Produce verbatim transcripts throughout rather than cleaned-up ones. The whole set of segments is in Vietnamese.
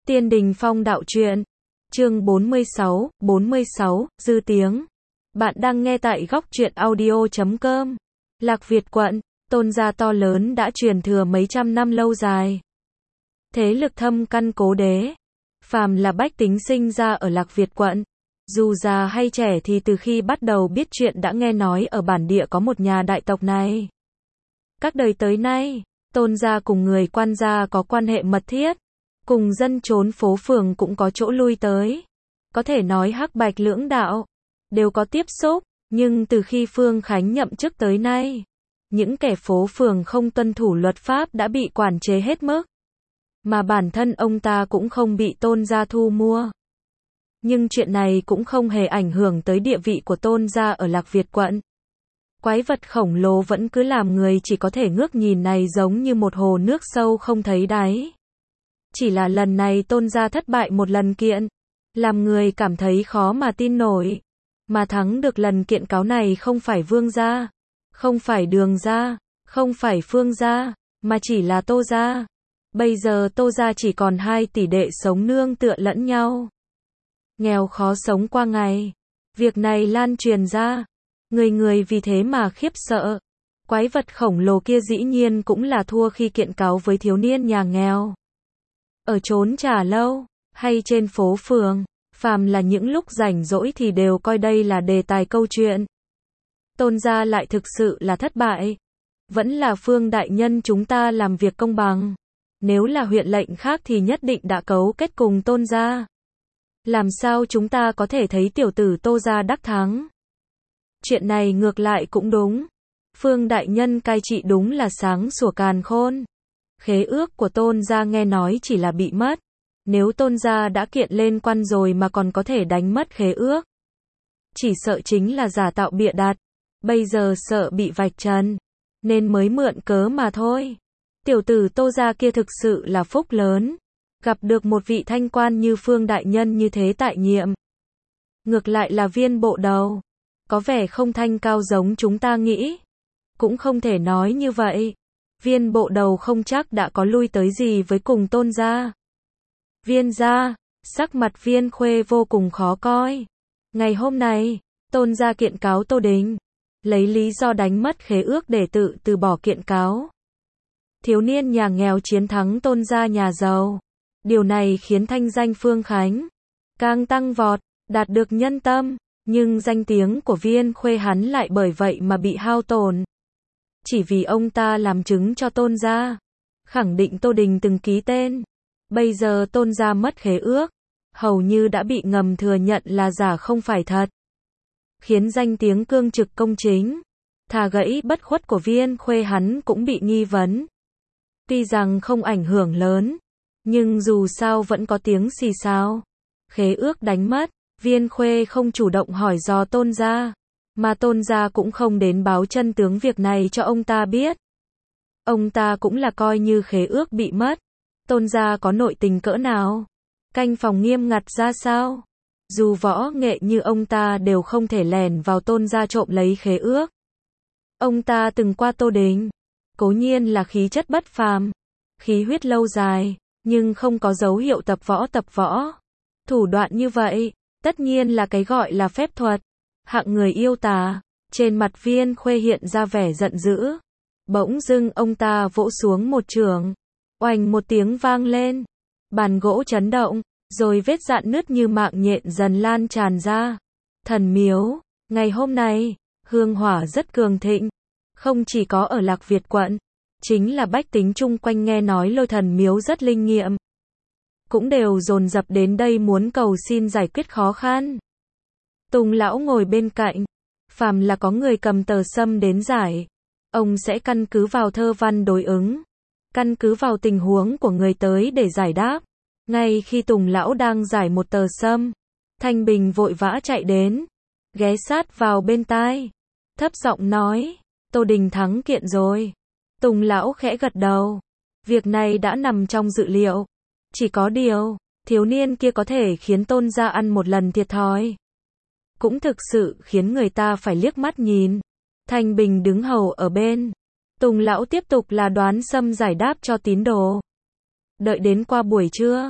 Tiên Đình Phong Đạo Truyện, chương bốn mươi sáu, bốn mươi sáu, dư tiếng. Bạn đang nghe tại góc truyện audio chấm com. Lạc Việt quận, tôn gia to lớn đã truyền thừa mấy trăm năm lâu dài. Thế lực thâm căn cố đế. Phàm là bách tính sinh ra ở Lạc Việt quận, dù già hay trẻ thì từ khi bắt đầu biết chuyện đã nghe nói ở bản địa có một nhà đại tộc này. Các đời tới nay, tôn gia cùng người quan gia có quan hệ mật thiết, cùng dân chốn phố phường cũng có chỗ lui tới. Có thể nói hắc bạch lưỡng đạo, đều có tiếp xúc, nhưng từ khi Phương Khánh nhậm chức tới nay, những kẻ phố phường không tuân thủ luật pháp đã bị quản chế hết mức. Mà bản thân ông ta cũng không bị tôn gia thu mua. Nhưng chuyện này cũng không hề ảnh hưởng tới địa vị của tôn gia ở Lạc Việt quận. Quái vật khổng lồ vẫn cứ làm người chỉ có thể ngước nhìn này giống như một hồ nước sâu không thấy đáy. Chỉ là lần này tôn gia thất bại một lần kiện, làm người cảm thấy khó mà tin nổi. Mà thắng được lần kiện cáo này không phải Vương gia, không phải Đường gia, không phải Phương gia, mà chỉ là Tô gia. Bây giờ Tô gia chỉ còn hai tỷ đệ sống nương tựa lẫn nhau. Nghèo khó sống qua ngày. Việc này lan truyền ra, người người vì thế mà khiếp sợ. Quái vật khổng lồ kia dĩ nhiên cũng là thua khi kiện cáo với thiếu niên nhà nghèo. Ở chốn trà lâu, hay trên phố phường, phàm là những lúc rảnh rỗi thì đều coi đây là đề tài câu chuyện. Tôn gia lại thực sự là thất bại. Vẫn là Phương đại nhân chúng ta làm việc công bằng. Nếu là huyện lệnh khác thì nhất định đã cấu kết cùng tôn gia. Làm sao chúng ta có thể thấy tiểu tử Tô gia đắc thắng? Chuyện này ngược lại cũng đúng. Phương đại nhân cai trị đúng là sáng sủa càn khôn. Khế ước của tôn gia nghe nói chỉ là bị mất. Nếu tôn gia đã kiện lên quan rồi mà còn có thể đánh mất khế ước, chỉ sợ chính là giả tạo bịa đặt. Bây giờ sợ bị vạch trần, nên mới mượn cớ mà thôi. Tiểu tử Tô gia kia thực sự là phúc lớn, gặp được một vị thanh quan như Phương đại nhân như thế tại nhiệm. Ngược lại là Viên bộ đầu, có vẻ không thanh cao giống chúng ta nghĩ. Cũng không thể nói như vậy. Viên bộ đầu không chắc đã có lui tới gì với cùng tôn gia. Viên gia, sắc mặt Viên Khuê vô cùng khó coi. Ngày hôm nay, tôn gia kiện cáo Tô Đình, lấy lý do đánh mất khế ước để tự từ bỏ kiện cáo. Thiếu niên nhà nghèo chiến thắng tôn gia nhà giàu. Điều này khiến thanh danh Phương Khánh càng tăng vọt, đạt được nhân tâm, nhưng danh tiếng của Viên Khuê hắn lại bởi vậy mà bị hao tổn. Chỉ vì ông ta làm chứng cho tôn gia, khẳng định Tô Đình từng ký tên. Bây giờ tôn gia mất khế ước, hầu như đã bị ngầm thừa nhận là giả không phải thật. Khiến danh tiếng cương trực công chính, thà gãy bất khuất của Viên Khuê hắn cũng bị nghi vấn. Tuy rằng không ảnh hưởng lớn, nhưng dù sao vẫn có tiếng xì xào. Khế ước đánh mất, Viên Khuê không chủ động hỏi dò tôn gia, mà tôn gia cũng không đến báo chân tướng việc này cho ông ta biết. Ông ta cũng là coi như khế ước bị mất. Tôn gia có nội tình cỡ nào, canh phòng nghiêm ngặt ra sao, dù võ nghệ như ông ta đều không thể lèn vào tôn gia trộm lấy khế ước. Ông ta từng qua Tô Đình, cố nhiên là khí chất bất phàm, khí huyết lâu dài, nhưng không có dấu hiệu tập võ tập võ. Thủ đoạn như vậy, tất nhiên là cái gọi là phép thuật. Hạng người yêu tà. Trên mặt Viên Khuê hiện ra vẻ giận dữ. Bỗng dưng ông ta vỗ xuống một chưởng, oành một tiếng vang lên, bàn gỗ chấn động, rồi vết rạn nứt như mạng nhện dần lan tràn ra. Thần miếu, ngày hôm nay, hương hỏa rất cường thịnh, không chỉ có ở Lạc Việt quận, chính là bách tính chung quanh nghe nói Lôi thần miếu rất linh nghiệm, cũng đều dồn dập đến đây muốn cầu xin giải quyết khó khăn. Tùng lão ngồi bên cạnh, phàm là có người cầm tờ sâm đến giải, ông sẽ căn cứ vào thơ văn đối ứng, căn cứ vào tình huống của người tới để giải đáp. Ngay khi Tùng lão đang giải một tờ sâm, Thanh Bình vội vã chạy đến, ghé sát vào bên tai, thấp giọng nói, Tô Đình thắng kiện rồi. Tùng lão khẽ gật đầu, việc này đã nằm trong dự liệu. Chỉ có điều, thiếu niên kia có thể khiến tôn gia ăn một lần thiệt thòi, cũng thực sự khiến người ta phải liếc mắt nhìn. Thanh Bình đứng hầu ở bên, Tùng lão tiếp tục là đoán sâm giải đáp cho tín đồ. Đợi đến qua buổi trưa,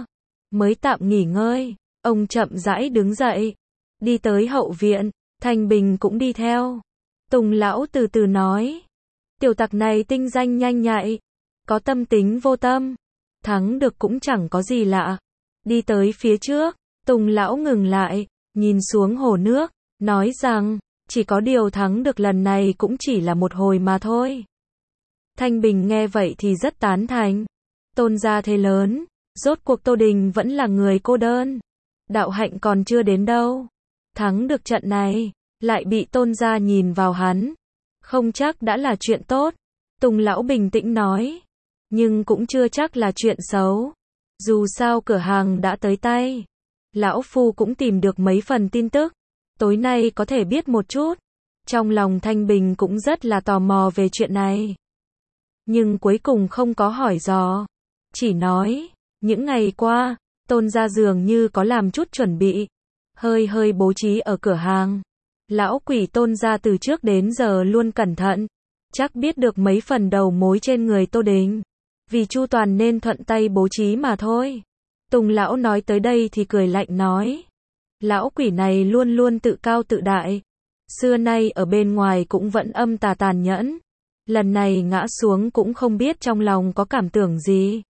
mới tạm nghỉ ngơi. Ông chậm rãi đứng dậy, đi tới hậu viện, Thanh Bình cũng đi theo. Tùng lão từ từ nói, tiểu tặc này tinh danh nhanh nhạy, có tâm tính vô tâm, thắng được cũng chẳng có gì lạ. Đi tới phía trước, Tùng lão ngừng lại, nhìn xuống hồ nước, nói rằng, chỉ có điều thắng được lần này cũng chỉ là một hồi mà thôi. Thanh Bình nghe vậy thì rất tán thành. Tôn gia thế lớn, rốt cuộc Tô Đình vẫn là người cô đơn. Đạo hạnh còn chưa đến đâu. Thắng được trận này, lại bị Tôn gia nhìn vào hắn. Không chắc đã là chuyện tốt. Tùng lão bình tĩnh nói. Nhưng cũng chưa chắc là chuyện xấu. Dù sao cửa hàng đã tới tay. Lão Phu cũng tìm được mấy phần tin tức. Tối nay có thể biết một chút. Trong lòng Thanh Bình cũng rất là tò mò về chuyện này. Nhưng cuối cùng không có hỏi dò. Chỉ nói, những ngày qua, Tôn gia dường như có làm chút chuẩn bị. Hơi hơi bố trí ở cửa hàng. Lão quỷ Tôn gia từ trước đến giờ luôn cẩn thận. Chắc biết được mấy phần đầu mối trên người Tô Đình. Vì chu toàn nên thuận tay bố trí mà thôi. Tùng lão nói tới đây thì cười lạnh nói. Lão quỷ này luôn luôn tự cao tự đại. Xưa nay ở bên ngoài cũng vẫn âm tà tàn nhẫn. Lần này ngã xuống cũng không biết trong lòng có cảm tưởng gì.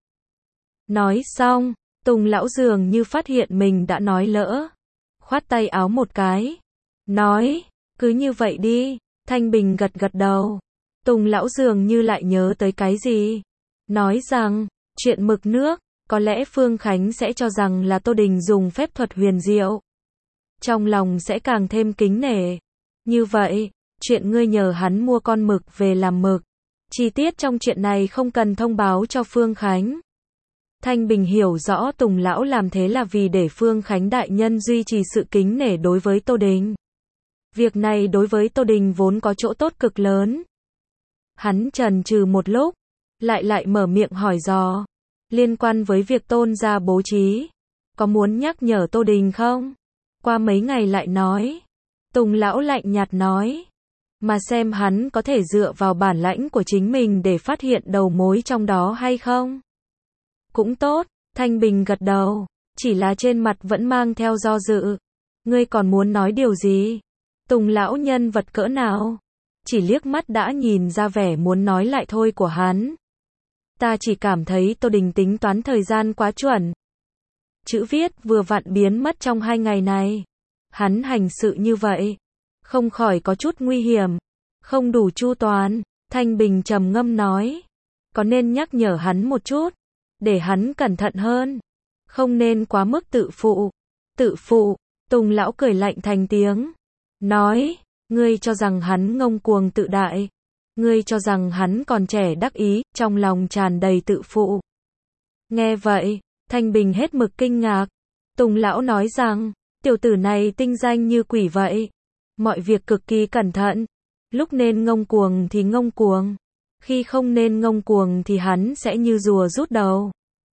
Nói xong, Tùng lão dường như phát hiện mình đã nói lỡ. Khoát tay áo một cái. Nói, cứ như vậy đi. Thanh Bình gật gật đầu. Tùng lão dường như lại nhớ tới cái gì. Nói rằng, chuyện mực nước, có lẽ Phương Khánh sẽ cho rằng là Tô Đình dùng phép thuật huyền diệu. Trong lòng sẽ càng thêm kính nể. Như vậy, chuyện ngươi nhờ hắn mua con mực về làm mực. Chi tiết trong chuyện này không cần thông báo cho Phương Khánh. Thanh Bình hiểu rõ Tùng lão làm thế là vì để Phương Khánh đại nhân duy trì sự kính nể đối với Tô Đình. Việc này đối với Tô Đình vốn có chỗ tốt cực lớn. Hắn chần chừ một lúc, lại lại mở miệng hỏi dò. Liên quan với việc Tôn gia bố trí, có muốn nhắc nhở Tô Đình không? Qua mấy ngày lại nói. Tùng lão lạnh nhạt nói. Mà xem hắn có thể dựa vào bản lãnh của chính mình để phát hiện đầu mối trong đó hay không? Cũng tốt, Thanh Bình gật đầu, chỉ là trên mặt vẫn mang theo do dự. Ngươi còn muốn nói điều gì? Tùng lão nhân vật cỡ nào? Chỉ liếc mắt đã nhìn ra vẻ muốn nói lại thôi của hắn. Ta chỉ cảm thấy Tô Đình tính toán thời gian quá chuẩn. Chữ viết vừa vặn biến mất trong hai ngày này. Hắn hành sự như vậy, không khỏi có chút nguy hiểm, không đủ chu toàn. Thanh Bình trầm ngâm nói, có nên nhắc nhở hắn một chút, để hắn cẩn thận hơn, không nên quá mức tự phụ. Tự phụ? Tùng lão cười lạnh thành tiếng, nói, ngươi cho rằng hắn ngông cuồng tự đại, ngươi cho rằng hắn còn trẻ đắc ý, trong lòng tràn đầy tự phụ. Nghe vậy, Thanh Bình hết mực kinh ngạc. Tùng lão nói rằng, tiểu tử này tinh danh như quỷ vậy, mọi việc cực kỳ cẩn thận, lúc nên ngông cuồng thì ngông cuồng, khi không nên ngông cuồng thì hắn sẽ như rùa rút đầu.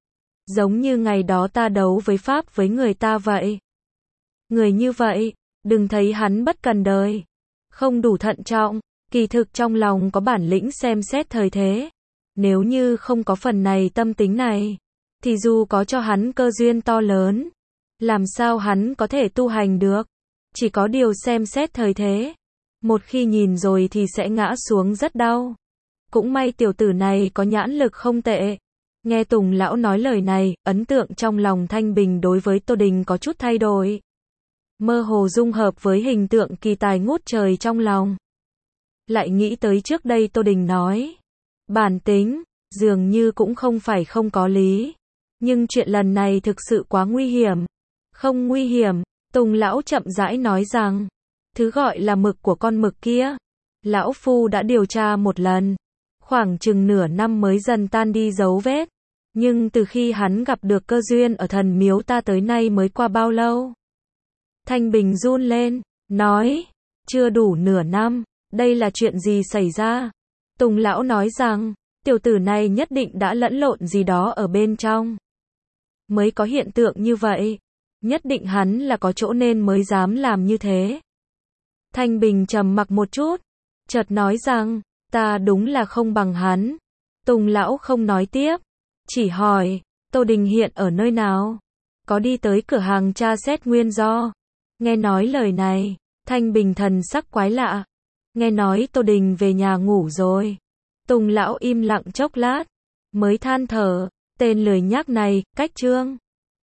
Giống như ngày đó ta đấu với Pháp với người ta vậy. Người như vậy, đừng thấy hắn bất cần đời, không đủ thận trọng, kỳ thực trong lòng có bản lĩnh xem xét thời thế. Nếu như không có phần này tâm tính này, thì dù có cho hắn cơ duyên to lớn, làm sao hắn có thể tu hành được? Chỉ có điều xem xét thời thế. Một khi nhìn rồi thì sẽ ngã xuống rất đau. Cũng may tiểu tử này có nhãn lực không tệ. Nghe Tùng lão nói lời này, ấn tượng trong lòng Thanh Bình đối với Tô Đình có chút thay đổi. Mơ hồ dung hợp với hình tượng kỳ tài ngút trời trong lòng. Lại nghĩ tới trước đây Tô Đình nói. Bản tính, dường như cũng không phải không có lý. Nhưng chuyện lần này thực sự quá nguy hiểm. Không nguy hiểm, Tùng lão chậm rãi nói rằng, thứ gọi là mực của con mực kia, lão phu đã điều tra một lần, khoảng chừng nửa năm mới dần tan đi dấu vết, nhưng từ khi hắn gặp được cơ duyên ở thần miếu ta tới nay mới qua bao lâu? Thanh Bình run lên, nói, chưa đủ nửa năm, đây là chuyện gì xảy ra? Tùng lão nói rằng, tiểu tử này nhất định đã lẫn lộn gì đó ở bên trong, mới có hiện tượng như vậy. Nhất định hắn là có chỗ nên mới dám làm như thế. Thanh Bình trầm mặc một chút, chợt nói rằng, ta đúng là không bằng hắn. Tùng lão không nói tiếp, chỉ hỏi, Tô Đình hiện ở nơi nào? có đi tới cửa hàng tra xét nguyên do. Nghe nói lời này, Thanh Bình thần sắc quái lạ. Nghe nói Tô Đình về nhà ngủ rồi. Tùng lão im lặng chốc lát, mới than thở, tên lười nhác này, cách trương.